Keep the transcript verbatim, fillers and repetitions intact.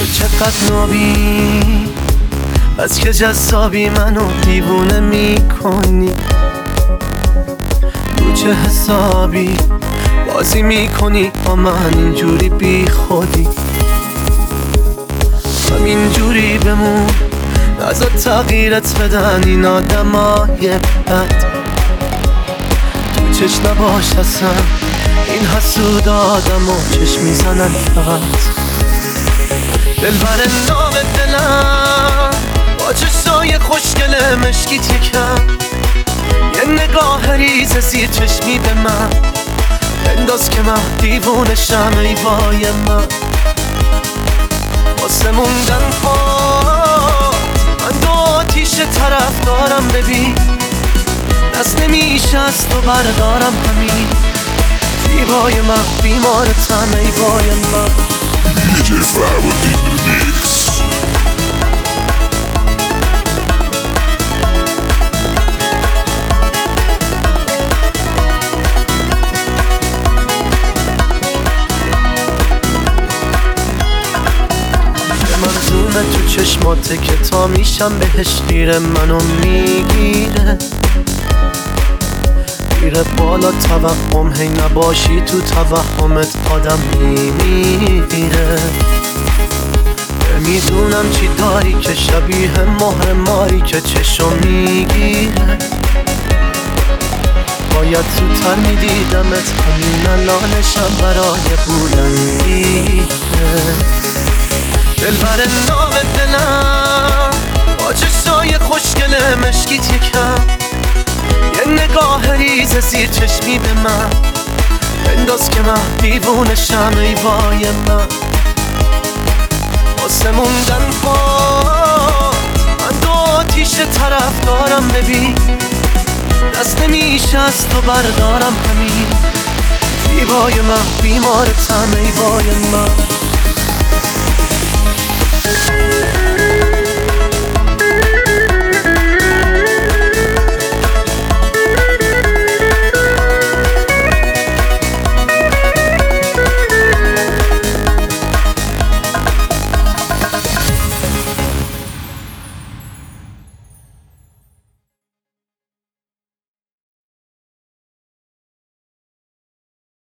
تو چقدر نابی، از که جذابی منو دیوونه میکنی. تو چه حسابی بازی میکنی با من اینجوری بی خودی. همینجوری بمون، نذار تغییرت بدن این آدمای بد. تو چش نباش اصلا، این حسود آدم و چش میزنن فقط. دلبر نام دلم با چشای خوشگل مشکیت یکم، یه نگاه ریز زیر چشمی به من بنداز که من دیوونشم. ای وای من واسه موندن پات، من دو آتیش طرف دارم. ببین دست نمیشه از تو بردارم. همین زیبای من بیمارتم. ای وای من دی جی فرود این میکس. منظومه تو چشماته که تا میشم بهش خیره، منو میگیره میره بالا توهم. هی نباشی تو توهمت آدم میمیره. میدونم چی داری که شبیه مهر ماری که چشم میگیره. باید زودتر میدیدمت، همین الانشم برای بلندیه. دلبر نام دلم با چشای خوشگل مشکیت یکم، یه نگاه ریز زیر چشمی به من بنداز که من دیوونشم. ای وای من واسه موندن پات، من دو آتیش طرف دارم. ببین دست نمیشه از تو بردارم. همین زیبای من بیمارتم. ای وای من